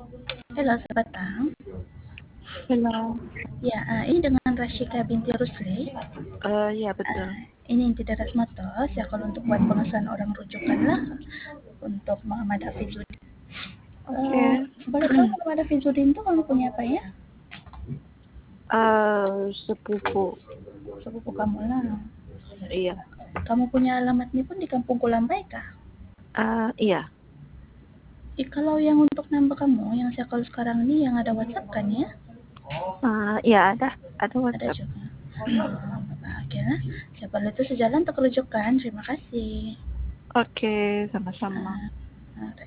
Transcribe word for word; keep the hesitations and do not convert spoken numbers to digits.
Halo, selamat petang. Halo. Ya, uh, ini dengan Rashika binti Rusli. Uh, ya betul. Uh, ini Inti Daras Motos ya, kalau untuk buat pengesahan orang rujukan lah untuk Muhammad Hafizuddin. Oke. Uh, boleh tahu Muhammad Hafizuddin itu kamu punya apa ya? Uh, sepupu. Sepupu kamu lah. Iya. Kamu punya alamatnya pun di Kampung Kulambai kah? Uh, iya. Eh, kalau yang untuk nambah kamu, yang saya kalau sekarang ini yang ada WhatsApp kan ya? Uh, iya ada, ada WhatsApp. Ada juga. Oh, bahagia lah. Siapa itu sejalan untuk rujukan. Terima kasih. Oke, sama-sama. Uh, uh,